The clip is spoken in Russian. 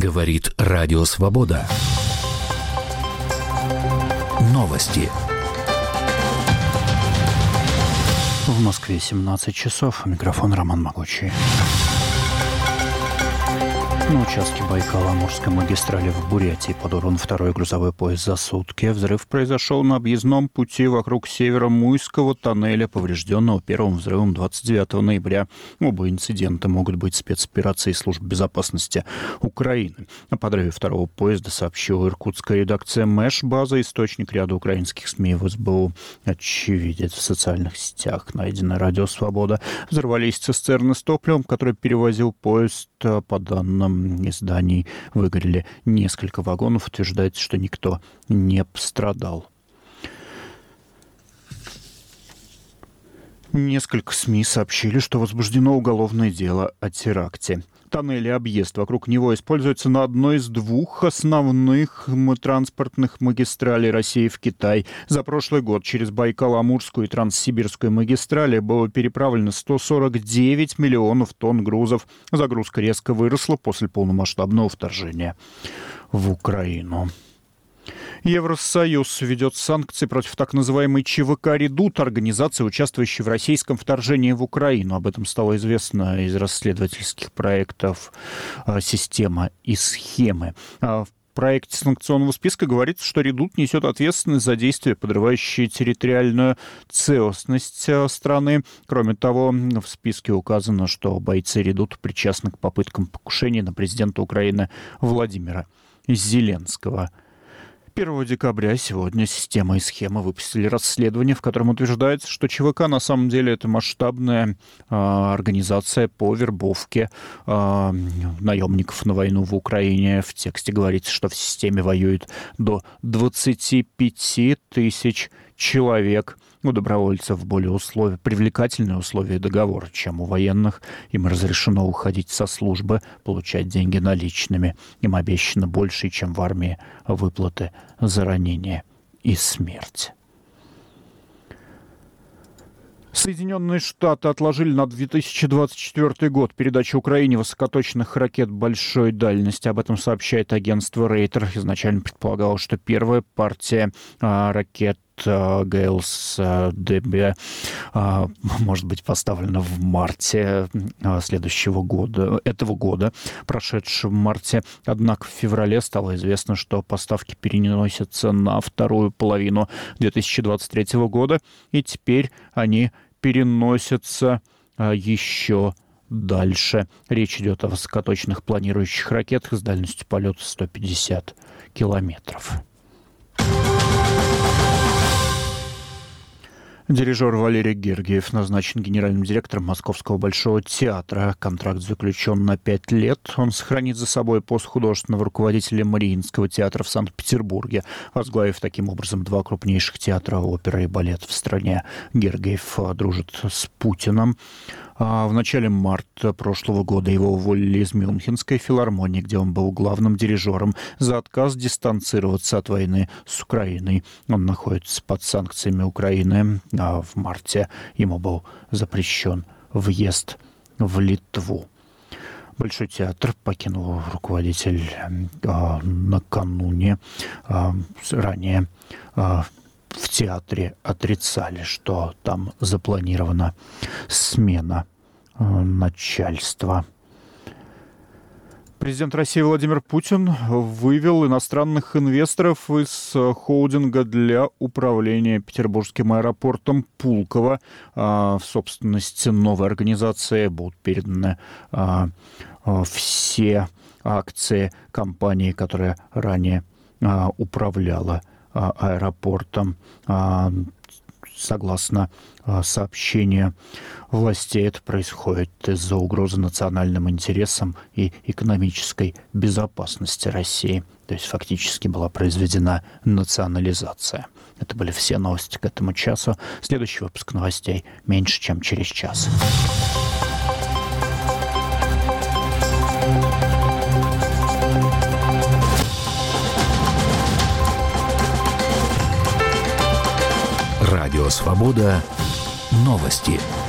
Говорит Радио Свобода. Новости. В Москве 17 часов. Микрофон Роман Могучий. На участке Байкало-Амурской магистрали в Бурятии подорван второй грузовой поезд за сутки. Взрыв произошел на объездном пути вокруг Северомуйского тоннеля, поврежденного первым взрывом 29 ноября. Оба инцидента могут быть спецоперацией служб безопасности Украины. О подрыве второго поезда сообщила иркутская редакция МЭШ, база, источник ряда украинских СМИ в СБУ. Очевидец в социальных сетях, найдено Радио Свобода. Взорвались цистерны с топливом, который перевозил поезд. По данным изданий, выгорели несколько вагонов. Утверждается, что никто не пострадал. Несколько СМИ сообщили, что возбуждено уголовное дело о теракте. Тоннель и объезд вокруг него используются на одной из двух основных транспортных магистралей России в Китай. За прошлый год через Байкало-Амурскую и Транссибирскую магистрали было переправлено 149 миллионов тонн грузов. Загрузка резко выросла после полномасштабного вторжения в Украину. Евросоюз введет санкции против так называемой ЧВК «Редут», организации, участвующей в российском вторжении в Украину. Об этом стало известно из расследовательских проектов «Система» и «Схемы». В проекте санкционного списка говорится, что «Редут» несет ответственность за действия, подрывающие территориальную целостность страны. Кроме того, в списке указано, что бойцы «Редут» причастны к попыткам покушения на президента Украины Владимира Зеленского. 1 декабря сегодня «Система» и «Схема» выпустили расследование, в котором утверждается, что ЧВК на самом деле это масштабная организация по вербовке наемников на войну в Украине. В тексте говорится, что в системе воюет до 25 тысяч человек. У добровольцев более привлекательные условия договора, чем у военных. Им разрешено уходить со службы, получать деньги наличными. Им обещано больше, чем в армии, выплаты за ранение и смерть. Соединенные Штаты отложили на 2024 год передачу Украине высокоточных ракет большой дальности. Об этом сообщает агентство Рейтер. Изначально предполагалось, что первая партия ракет ГЛС-ДБ может быть поставлена в марте этого года, прошедшем марте. Однако в феврале стало известно, что поставки переносятся на вторую половину 2023 года, и теперь они переносятся еще дальше. Речь идет о высокоточных планирующих ракетах с дальностью полета 150 километров. Дирижер Валерий Гергиев назначен генеральным директором Московского Большого театра. Контракт заключен на 5 лет. Он сохранит за собой пост художественного руководителя Мариинского театра в Санкт-Петербурге, возглавив таким образом два крупнейших театра оперы и балет в стране. Гергиев дружит с Путиным. В начале марта прошлого года его уволили из Мюнхенской филармонии, где он был главным дирижером, за отказ дистанцироваться от войны с Украиной. Он находится под санкциями Украины, а в марте ему был запрещен въезд в Литву. Большой театр покинул руководитель накануне. Ранее в театре отрицали, что там запланирована смена начальства. Президент России Владимир Путин вывел иностранных инвесторов из холдинга для управления Петербургским аэропортом Пулково. В собственность новой организации будут переданы все акции компании, которая ранее управляла аэропортом. Согласно сообщению властей, это происходит из-за угрозы национальным интересам и экономической безопасности России. То есть фактически была произведена национализация. Это были все новости к этому часу. Следующий выпуск новостей меньше, чем через час. Радио Свобода. Новости.